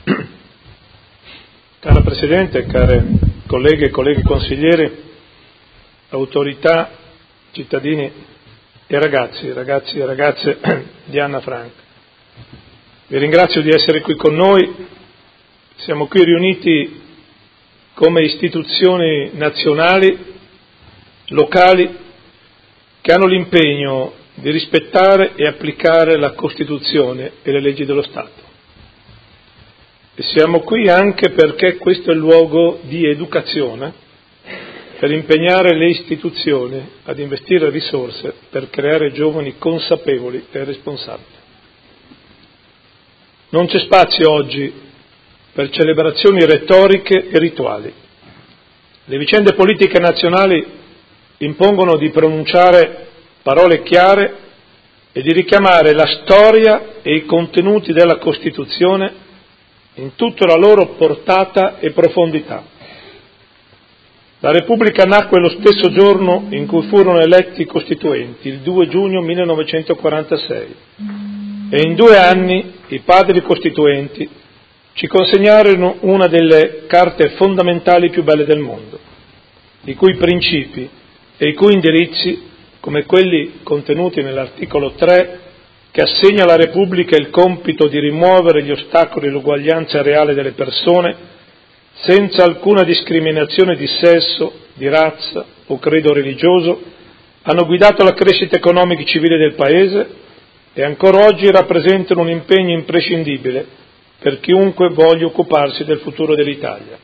Cara Presidente, care colleghe e colleghi consiglieri, autorità, cittadini e ragazzi e ragazze di Anna Frank. Vi ringrazio di essere qui con noi. Siamo qui riuniti come istituzioni nazionali, locali, che hanno l'impegno di rispettare e applicare la Costituzione e le leggi dello Stato. E siamo qui anche perché questo è il luogo di educazione per impegnare le istituzioni ad investire risorse per creare giovani consapevoli e responsabili. Non c'è spazio oggi per celebrazioni retoriche e rituali. Le vicende politiche nazionali impongono di pronunciare parole chiare e di richiamare la storia e i contenuti della Costituzione in tutta la loro portata e profondità. La Repubblica nacque lo stesso giorno in cui furono eletti i Costituenti, il 2 giugno 1946, e in 2 anni i Padri Costituenti ci consegnarono una delle carte fondamentali più belle del mondo, i cui principi e i cui indirizzi, come quelli contenuti nell'articolo 3, che assegna alla Repubblica il compito di rimuovere gli ostacoli all'uguaglianza reale delle persone, senza alcuna discriminazione di sesso, di razza o credo religioso, hanno guidato la crescita economica e civile del Paese e ancora oggi rappresentano un impegno imprescindibile per chiunque voglia occuparsi del futuro dell'Italia.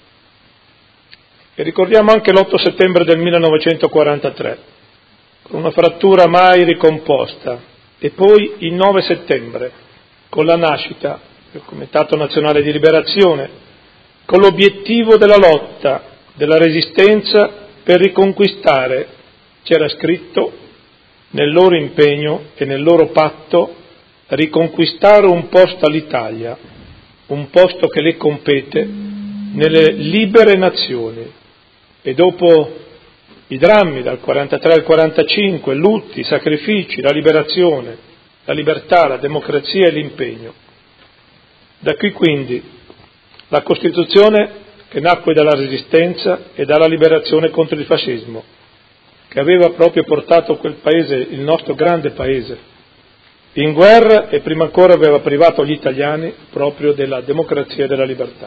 E ricordiamo anche l'8 settembre del 1943, con una frattura mai ricomposta, e poi il 9 settembre, con la nascita del Comitato Nazionale di Liberazione, con l'obiettivo della lotta, della resistenza per riconquistare, c'era scritto nel loro impegno e nel loro patto, riconquistare un posto all'Italia, un posto che le compete nelle libere nazioni. E dopo i drammi dal 43 al 45, lutti, sacrifici, la liberazione, la libertà, la democrazia e l'impegno. Da qui quindi la Costituzione che nacque dalla resistenza e dalla liberazione contro il fascismo, che aveva proprio portato quel paese, il nostro grande paese, in guerra e prima ancora aveva privato gli italiani proprio della democrazia e della libertà.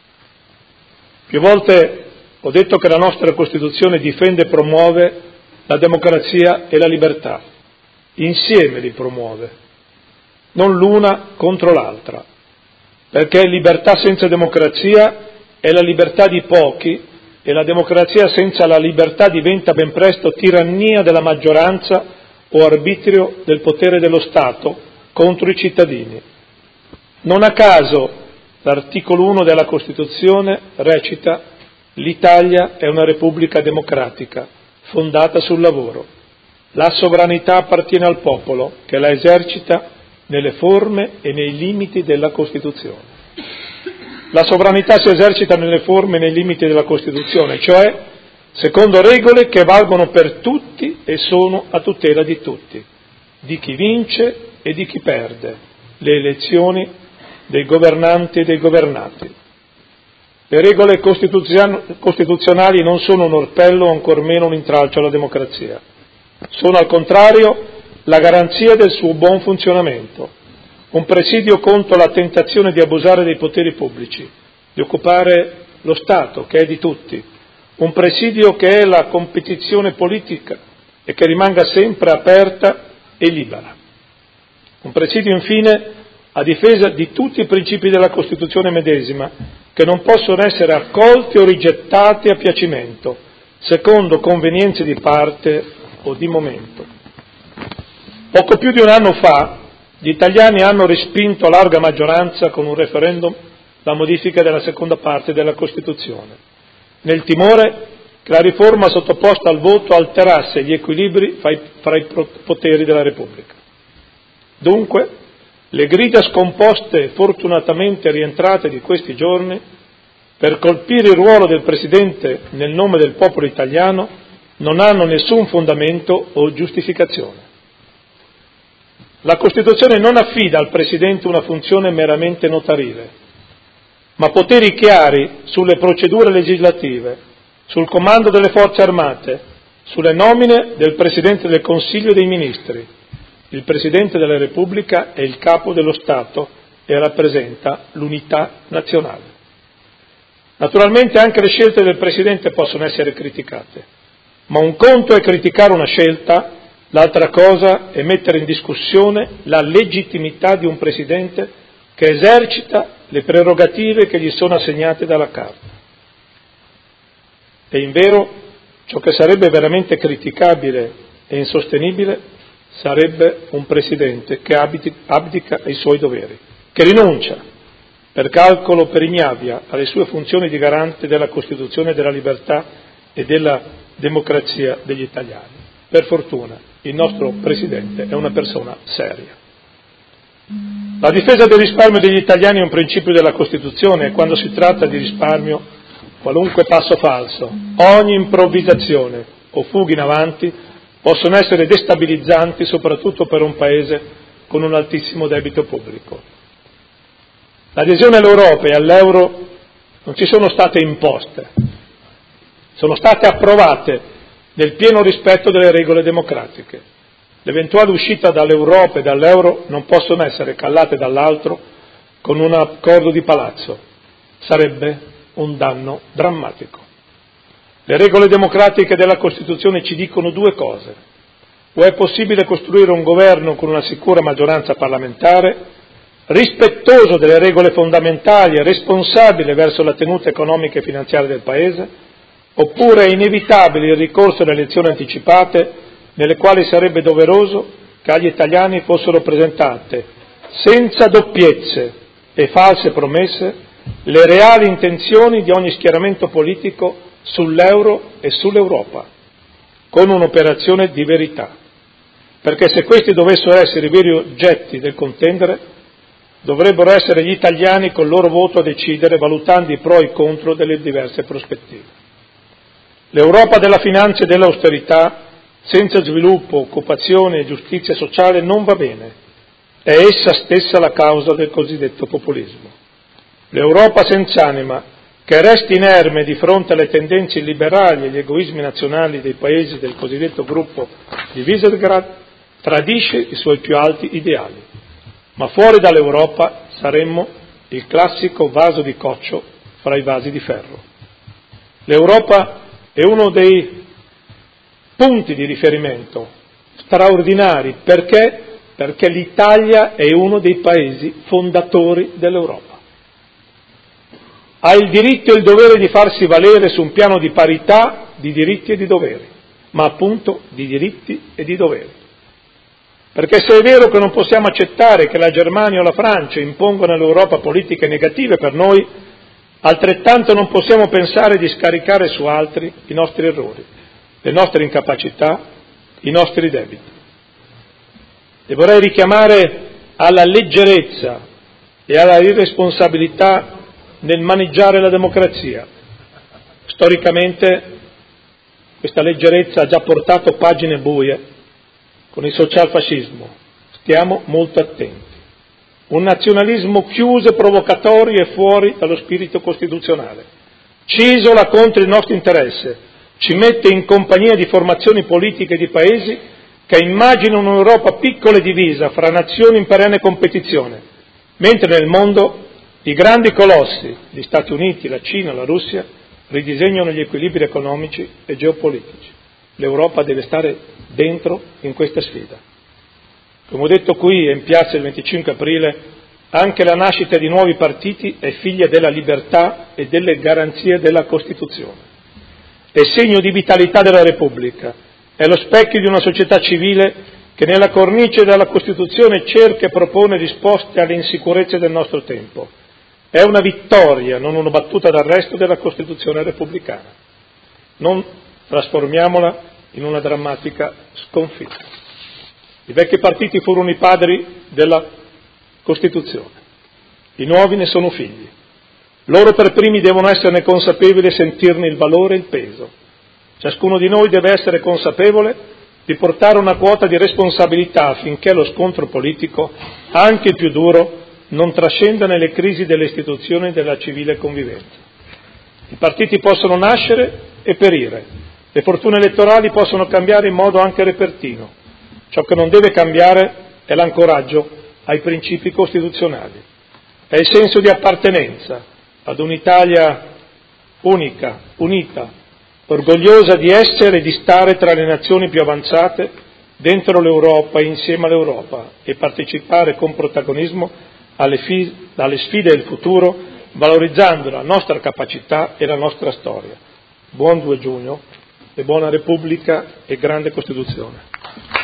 Più volte ho detto che la nostra Costituzione difende e promuove la democrazia e la libertà, insieme li promuove, non l'una contro l'altra, perché libertà senza democrazia è la libertà di pochi e la democrazia senza la libertà diventa ben presto tirannia della maggioranza o arbitrio del potere dello Stato contro i cittadini. Non a caso l'articolo 1 della Costituzione recita: l'Italia è una repubblica democratica, fondata sul lavoro. La sovranità appartiene al popolo, che la esercita nelle forme e nei limiti della Costituzione. La sovranità si esercita nelle forme e nei limiti della Costituzione, cioè secondo regole che valgono per tutti e sono a tutela di tutti, di chi vince e di chi perde le elezioni, dei governanti e dei governati. Le regole costituzionali non sono un orpello o ancor meno un intralcio alla democrazia. Sono al contrario la garanzia del suo buon funzionamento, un presidio contro la tentazione di abusare dei poteri pubblici, di occupare lo Stato che è di tutti, un presidio che è la competizione politica e che rimanga sempre aperta e libera. Un presidio infine a difesa di tutti i principi della Costituzione medesima, che non possono essere accolti o rigettati a piacimento, secondo convenienze di parte o di momento. Poco più di un anno fa, gli italiani hanno respinto a larga maggioranza con un referendum la modifica della seconda parte della Costituzione, nel timore che la riforma sottoposta al voto alterasse gli equilibri fra i poteri della Repubblica. Dunque, le grida scomposte e fortunatamente rientrate di questi giorni per colpire il ruolo del Presidente nel nome del popolo italiano non hanno nessun fondamento o giustificazione. La Costituzione non affida al Presidente una funzione meramente notarile, ma poteri chiari sulle procedure legislative, sul comando delle forze armate, sulle nomine del Presidente del Consiglio dei Ministri. Il Presidente della Repubblica è il capo dello Stato e rappresenta l'unità nazionale. Naturalmente anche le scelte del Presidente possono essere criticate, ma un conto è criticare una scelta, l'altra cosa è mettere in discussione la legittimità di un Presidente che esercita le prerogative che gli sono assegnate dalla Carta. E invero ciò che sarebbe veramente criticabile e insostenibile sarebbe un Presidente che abdica ai suoi doveri, che rinuncia, per calcolo, per ignavia, alle sue funzioni di garante della Costituzione, della libertà e della democrazia degli italiani. Per fortuna il nostro Presidente è una persona seria. La difesa del risparmio degli italiani è un principio della Costituzione e quando si tratta di risparmio, qualunque passo falso, ogni improvvisazione o fuga in avanti possono essere destabilizzanti soprattutto per un Paese con un altissimo debito pubblico. L'adesione all'Europa e all'euro non ci sono state imposte, sono state approvate nel pieno rispetto delle regole democratiche. L'eventuale uscita dall'Europa e dall'euro non possono essere callate dall'altro con un accordo di palazzo, sarebbe un danno drammatico. Le regole democratiche della Costituzione ci dicono due cose: o è possibile costruire un governo con una sicura maggioranza parlamentare, rispettoso delle regole fondamentali e responsabile verso la tenuta economica e finanziaria del Paese, oppure è inevitabile il ricorso alle elezioni anticipate, nelle quali sarebbe doveroso che agli italiani fossero presentate, senza doppiezze e false promesse, le reali intenzioni di ogni schieramento politico sull'euro e sull'Europa, con un'operazione di verità. Perché se questi dovessero essere i veri oggetti del contendere, dovrebbero essere gli italiani col loro voto a decidere, valutando i pro e i contro delle diverse prospettive. L'Europa della finanza e dell'austerità, senza sviluppo, occupazione e giustizia sociale, non va bene. È essa stessa la causa del cosiddetto populismo. L'Europa senza anima, che resta inerme di fronte alle tendenze illiberali e agli egoismi nazionali dei paesi del cosiddetto gruppo di Visegrad, tradisce i suoi più alti ideali. Ma fuori dall'Europa saremmo il classico vaso di coccio fra i vasi di ferro. L'Europa è uno dei punti di riferimento straordinari perché l'Italia è uno dei paesi fondatori dell'Europa. Ha il diritto e il dovere di farsi valere su un piano di parità di diritti e di doveri, ma appunto di diritti e di doveri. Perché se è vero che non possiamo accettare che la Germania o la Francia impongano all'Europa politiche negative per noi, altrettanto non possiamo pensare di scaricare su altri i nostri errori, le nostre incapacità, i nostri debiti. E vorrei richiamare alla leggerezza e alla irresponsabilità nel maneggiare la democrazia. Storicamente questa leggerezza ha già portato pagine buie con il socialfascismo. Stiamo molto attenti. Un nazionalismo chiuso e provocatorio e fuori dallo spirito costituzionale. Ci isola contro il nostro interesse, ci mette in compagnia di formazioni politiche di paesi che immaginano un'Europa piccola e divisa fra nazioni in perenne competizione, mentre nel mondo i grandi colossi, gli Stati Uniti, la Cina, la Russia, ridisegnano gli equilibri economici e geopolitici. L'Europa deve stare dentro in questa sfida. Come ho detto qui e in piazza il 25 aprile, anche la nascita di nuovi partiti è figlia della libertà e delle garanzie della Costituzione. È segno di vitalità della Repubblica, è lo specchio di una società civile che nella cornice della Costituzione cerca e propone risposte alle insicurezze del nostro tempo. È una vittoria, non una battuta d'arresto della Costituzione repubblicana. Non trasformiamola in una drammatica sconfitta. I vecchi partiti furono i padri della Costituzione, i nuovi ne sono figli. Loro per primi devono esserne consapevoli e sentirne il valore e il peso. Ciascuno di noi deve essere consapevole di portare una quota di responsabilità affinché lo scontro politico, anche il più duro, non trascenda nelle crisi delle istituzioni e della civile convivenza. I partiti possono nascere e perire, le fortune elettorali possono cambiare in modo anche repentino. Ciò che non deve cambiare è l'ancoraggio ai principi costituzionali, è il senso di appartenenza ad un'Italia unica, unita, orgogliosa di essere e di stare tra le nazioni più avanzate dentro l'Europa e insieme all'Europa e partecipare con protagonismo alle sfide del futuro, valorizzando la nostra capacità e la nostra storia. Buon 2 giugno e buona Repubblica e grande Costituzione.